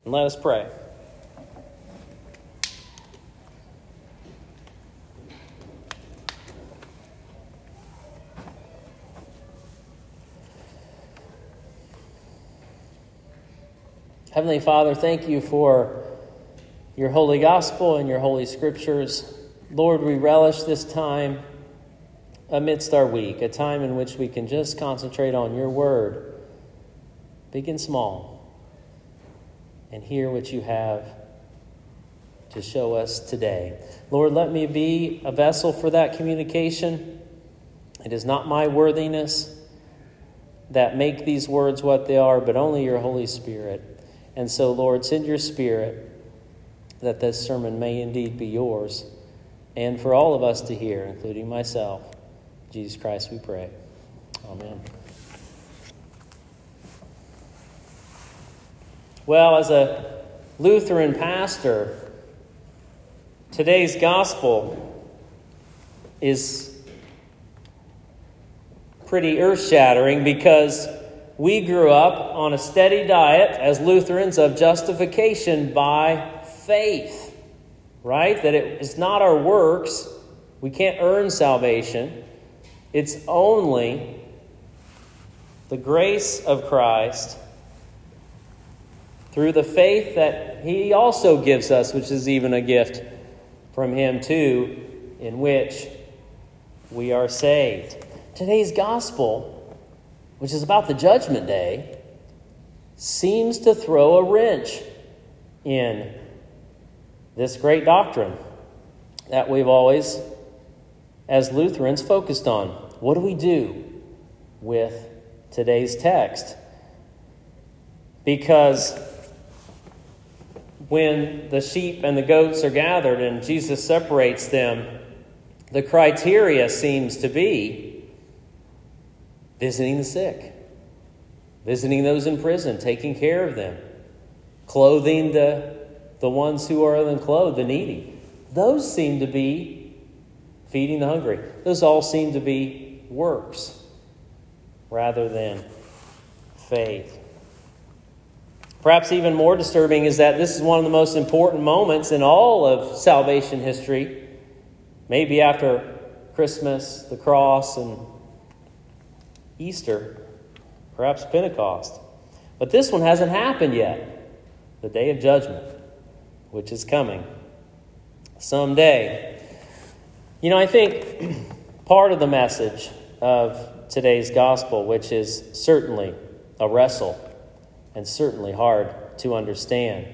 And let us pray. Heavenly Father, thank you for your holy gospel and your holy scriptures. Lord, we relish this time amidst our week, a time in which we can just concentrate on your word, big and small, and hear what you have to show us today. Lord, let me be a vessel for that communication. It is not my worthiness that make these words what they are, but only your Holy Spirit. And so, Lord, send your Spirit that this sermon may indeed be yours and for all of us to hear, including myself. In Jesus Christ we pray. Amen. Well, as a Lutheran pastor, today's gospel is pretty earth-shattering because we grew up on a steady diet as Lutherans of justification by faith, right? That it is not our works. We can't earn salvation. It's only the grace of Christ through the faith that he also gives us, which is even a gift from him too, in which we are saved. Today's gospel, which is about the judgment day, seems to throw a wrench in this great doctrine that we've always, as Lutherans, focused on. What do we do with today's text? Because when the sheep and the goats are gathered and Jesus separates them, the criteria seems to be visiting the sick, visiting those in prison, taking care of them, clothing the ones who are unclothed, the needy. Those seem to be feeding the hungry. Those all seem to be works rather than faith. Perhaps even more disturbing is that this is one of the most important moments in all of salvation history, maybe after Christmas, the cross, and Easter, perhaps Pentecost. But this one hasn't happened yet. The day of judgment, which is coming someday. You know, I think part of the message of today's gospel, which is certainly a wrestle and certainly hard to understand,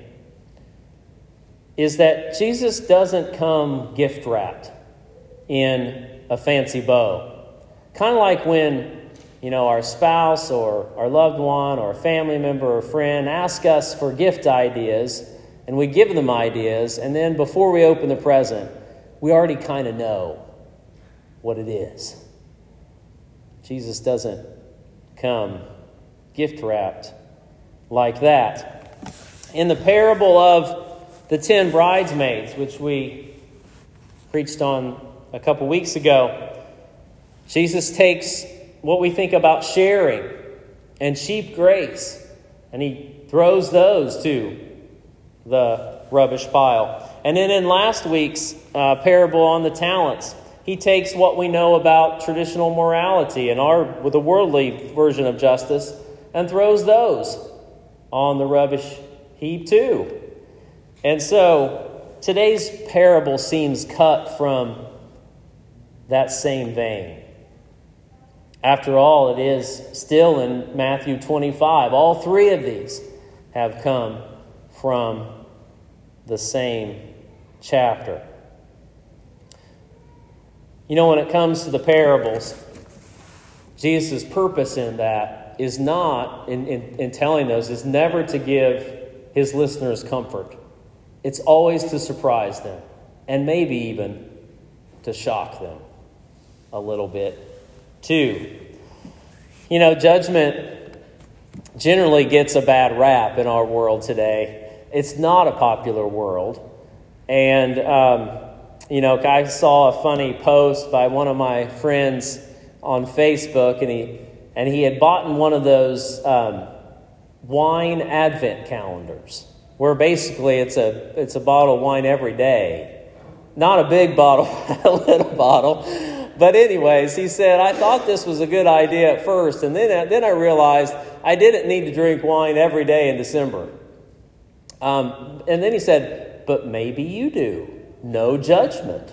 is that Jesus doesn't come gift wrapped in a fancy bow. Kind of like when our spouse or our loved one or a family member or friend ask us for gift ideas, and we give them ideas, and then before we open the present, we already kind of know what it is. Jesus doesn't come gift wrapped like that. In the parable of the 10 bridesmaids, which we preached on a couple weeks ago, Jesus takes what we think about sharing and cheap grace, and he throws those to the rubbish pile. And then in last week's parable on the talents, he takes what we know about traditional morality and with a worldly version of justice and throws those on the rubbish heap too. And so today's parable seems cut from that same vein. After all, it is still in Matthew 25. All three of these have come from the same chapter. When it comes to the parables, Jesus' purpose in that is not, in telling those, is never to give his listeners comfort. It's always to surprise them and maybe even to shock them a little bit too. Judgment generally gets a bad rap in our world today. It's not a popular world. And, I saw a funny post by one of my friends on Facebook, and he had bought one of those wine advent calendars where basically it's a bottle of wine every day. Not a big bottle, a little bottle. But anyways, he said, I thought this was a good idea at first, and then I realized I didn't need to drink wine every day in December. And then he said, but maybe you do. No judgment.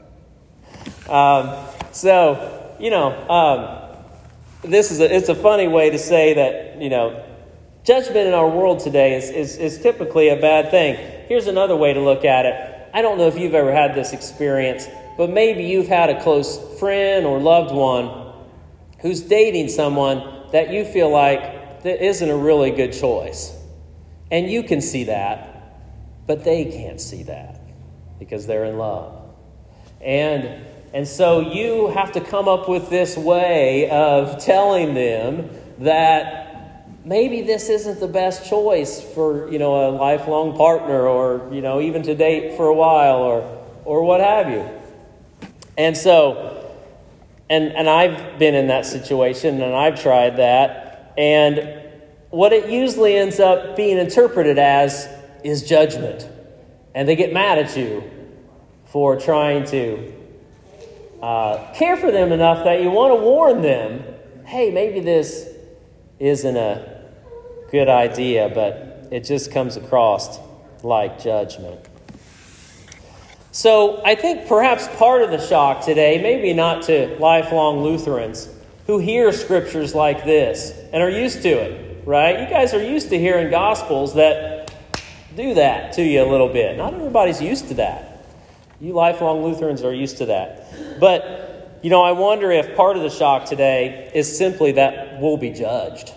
It's a funny way to say that, judgment in our world today is typically a bad thing. Here's another way to look at it. I don't know if you've ever had this experience, but maybe you've had a close friend or loved one who's dating someone that you feel like that isn't a really good choice. And you can see that, but they can't see that because they're in love. And so you have to come up with this way of telling them that maybe this isn't the best choice for, a lifelong partner or, even to date for a while or what have you. And so, and I've been in that situation and I've tried that. And what it usually ends up being interpreted as is judgment. And they get mad at you for trying to care for them enough that you want to warn them, hey, maybe this isn't a good idea, but it just comes across like judgment. So I think perhaps part of the shock today, maybe not to lifelong Lutherans who hear scriptures like this and are used to it, right? You guys are used to hearing gospels that do that to you a little bit. Not everybody's used to that. You lifelong Lutherans are used to that. But, I wonder if part of the shock today is simply that we'll be judged.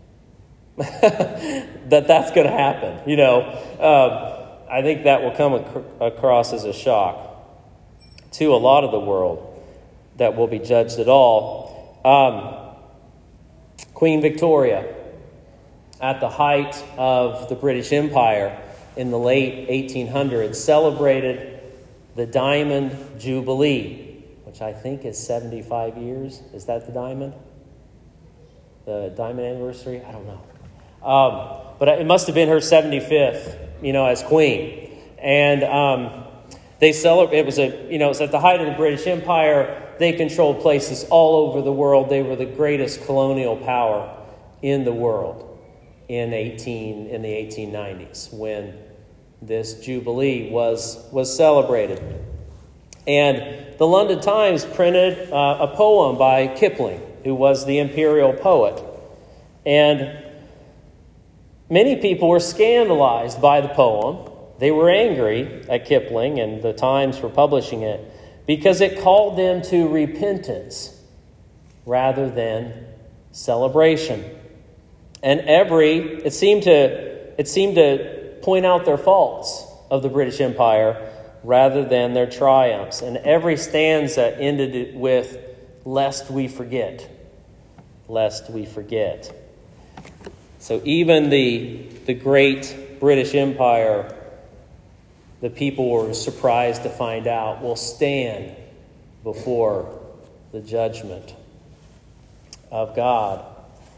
That's going to happen, I think that will come across as a shock to a lot of the world, that we'll be judged at all. Queen Victoria, at the height of the British Empire in the late 1800s, celebrated the Diamond Jubilee, which I think is 75 years. Is that the diamond? The diamond anniversary? I don't know. But it must have been her 75th, as queen. And they celebrate. It was at the height of the British Empire. They controlled places all over the world. They were the greatest colonial power in the world in the 1890s when this Jubilee was celebrated. And the London Times printed a poem by Kipling, who was the imperial poet. And many people were scandalized by the poem. They were angry at Kipling and the Times for publishing it because it called them to repentance rather than celebration. And it seemed to point out their faults of the British Empire rather than their triumphs. And every stanza ended it with, lest we forget. Lest we forget. So even the great British Empire, the people were surprised to find out, will stand before the judgment of God.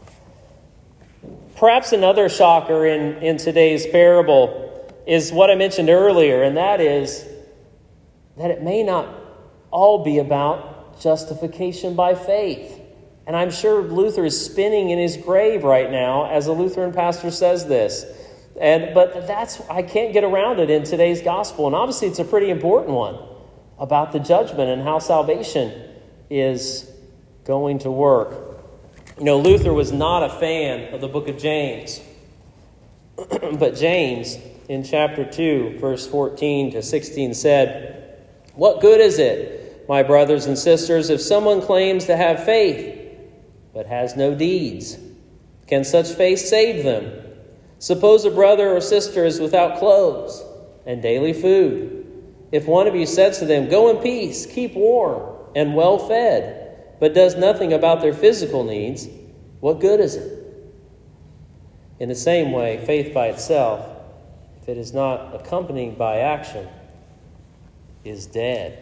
Perhaps another shocker in today's parable is what I mentioned earlier, and that is that it may not all be about justification by faith. And I'm sure Luther is spinning in his grave right now as a Lutheran pastor says this. But I can't get around it in today's gospel. And obviously it's a pretty important one about the judgment and how salvation is going to work. Luther was not a fan of the book of James. But James, in chapter 2, verse 14 to 16 said, "What good is it, my brothers and sisters, if someone claims to have faith but has no deeds? Can such faith save them? Suppose a brother or sister is without clothes and daily food. If one of you says to them, 'Go in peace, keep warm and well fed,' but does nothing about their physical needs, what good is it? In the same way, faith by itself, if it is not accompanied by action, is dead."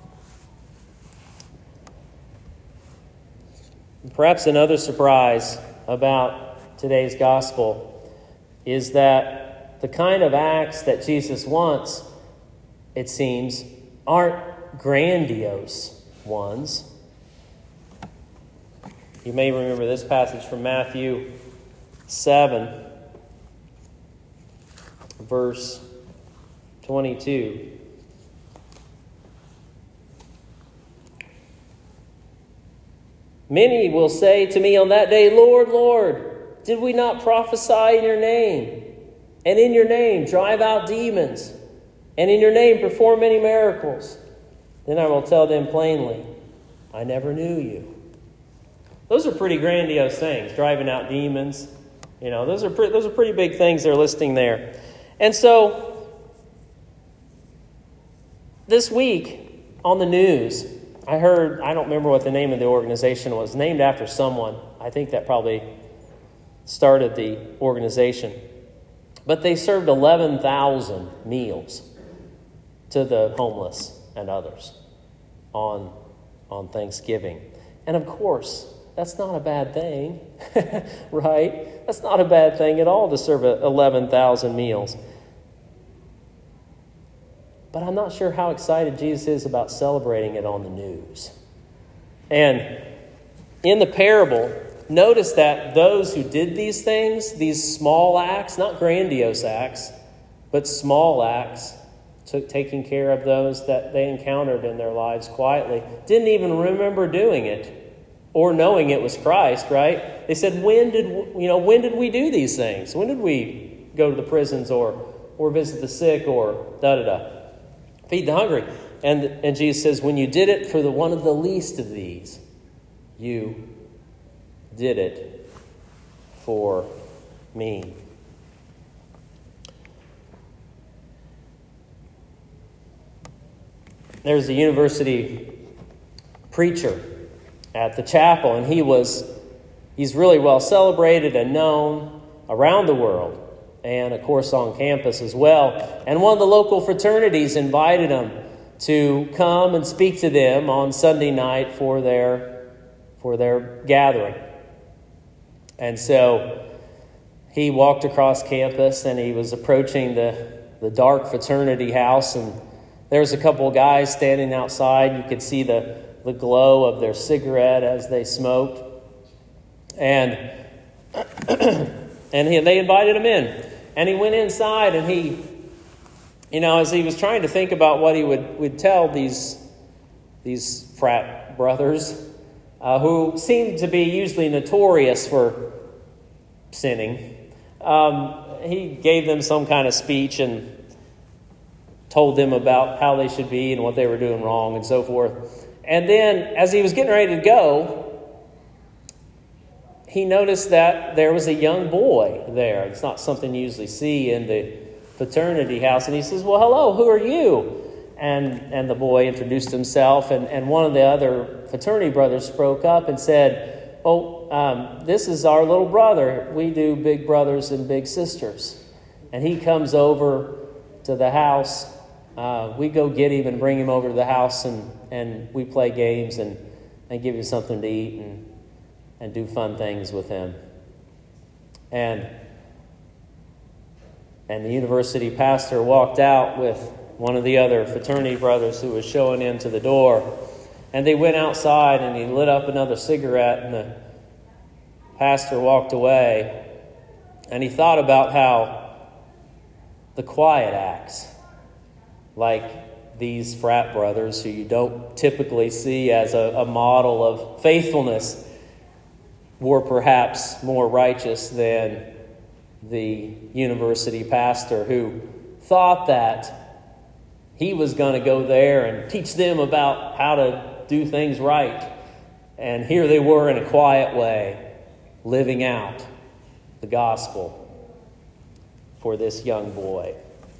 Perhaps another surprise about today's gospel is that the kind of acts that Jesus wants, it seems, aren't grandiose ones. You may remember this passage from Matthew 7, verse 22. Many will say to me on that day, Lord, Lord, did we not prophesy in your name? And in your name drive out demons? And in your name perform many miracles? Then I will tell them plainly, I never knew you. Those are pretty grandiose things, driving out demons. You know, those are pretty big things they're listing there. And so, this week on the news, I don't remember what the name of the organization was, named after someone. I think that probably started the organization. But they served 11,000 meals to the homeless and others on Thanksgiving. And of course, that's not a bad thing, right? That's not a bad thing at all to serve 11,000 meals. But I'm not sure how excited Jesus is about celebrating it on the news. And in the parable, notice that those who did these things, these small acts, not grandiose acts, but small acts, taking care of those that they encountered in their lives quietly, didn't even remember doing it or knowing it was Christ, right? They said, when did we do these things? When did we go to the prisons or visit the sick or da-da-da? Feed the hungry. And Jesus says, when you did it for one of the least of these, you did it for me. There's a university preacher at the chapel, and he's really well celebrated and known around the world, and of course on campus as well. And one of the local fraternities invited him to come and speak to them on Sunday night for their gathering. And so he walked across campus, and he was approaching the dark fraternity house, and there was a couple of guys standing outside. You could see the glow of their cigarette as they smoked. And they invited him in. And he went inside, and he, as he was trying to think about what he would tell these frat brothers, who seemed to be usually notorious for sinning, he gave them some kind of speech and told them about how they should be and what they were doing wrong and so forth. And then, as he was getting ready to go, he noticed that there was a young boy there. It's not something you usually see in the fraternity house. And he says, well, hello, who are you? And the boy introduced himself, and one of the other fraternity brothers spoke up and said, this is our little brother. We do big brothers and big sisters. And he comes over to the house. We go get him and bring him over to the house, and we play games and give him something to eat and do fun things with him. And the university pastor walked out with one of the other fraternity brothers who was showing him to the door. And they went outside, and he lit up another cigarette, and the pastor walked away. And he thought about how the quiet acts, like these frat brothers who you don't typically see as a model of faithfulness, were perhaps more righteous than the university pastor who thought that he was going to go there and teach them about how to do things right. And here they were in a quiet way, living out the gospel for this young boy.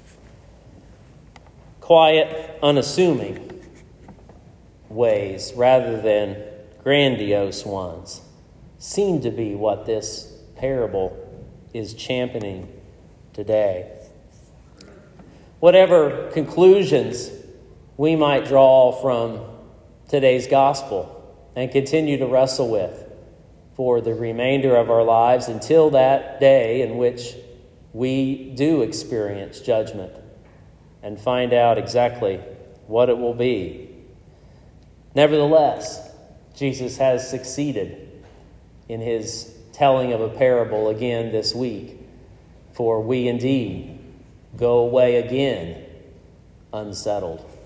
Quiet, unassuming ways rather than grandiose ones seem to be what this parable is championing today. Whatever conclusions we might draw from today's gospel and continue to wrestle with for the remainder of our lives until that day in which we do experience judgment and find out exactly what it will be. Nevertheless, Jesus has succeeded in his telling of a parable again this week. For we indeed go away again unsettled.